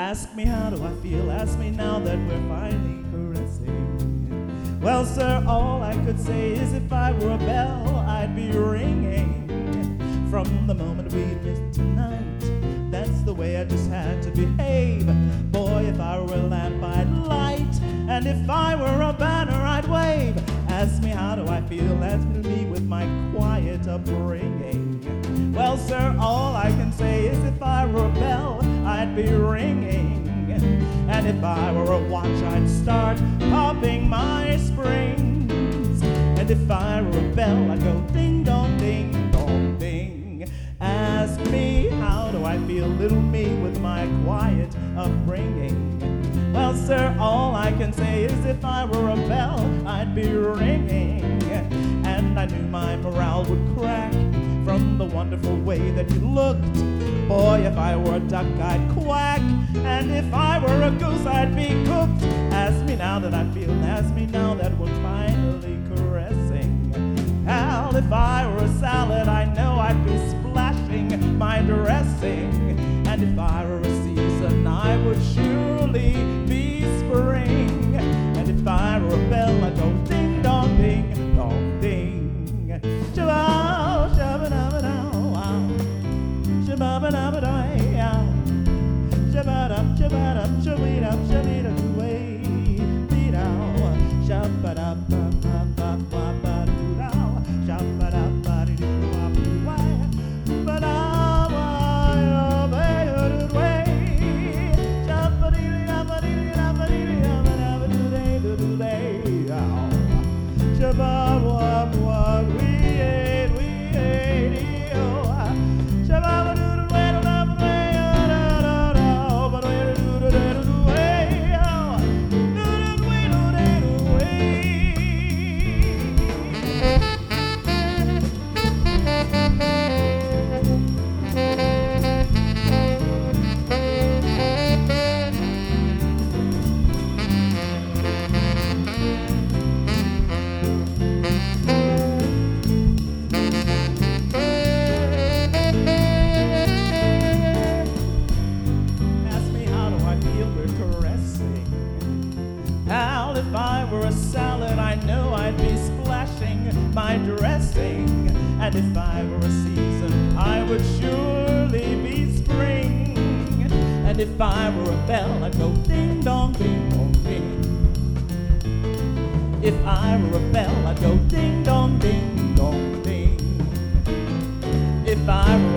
Ask me how do I feel, ask me now that we're finally caressing. Well, sir, all I could say is if I were a bell, I'd be ringing. From the moment we met tonight, that's the way I just had to behave. Boy, if I were a lamp, I'd light, and if I were a banner, I'd wave. Ask me how do I feel, ask me with my quiet upbringing. Well, sir, all I can say is if I were a bell, I'd be ringing. And if I were a watch, I'd start popping my springs. And if I were a bell, I'd go ding dong ding dong ding. Ask me how do I feel, little me with my quiet upbringing. Well, sir, all I can say is if I were a bell, I'd be ringing. And I knew my morale would crack from the wonderful way that you looked. Boy, if I were a duck, I'd quack. And if I were a goose, I'd be cooked. Ask me now that I feel, ask me now that we're finally caressing. Hell, if I were a salad, I know I'd be splashing my dressing. And if I were a season, I would surely be spring. And if I were a bell, I'd go ding dong ding dong ding. Shabba shabba dabba dow, shabba dabba dow, shabba dum shabba dum shabba dum shabba dum way, dee dow, shabba dum bum bum bum bum ba doo dow, shabba dum ba dee doo wop doo way, ba da wa ba doo way, shabba dee da ba dee da ba dee da ba da ba doo day doo doo day, shabba wop wop we. If I were a salad, I know I'd be splashing my dressing. And if I were a season, I would surely be spring. And if I were a bell, I'd go ding dong ding dong ding. If I were a bell, I'd go ding dong ding dong ding. If I were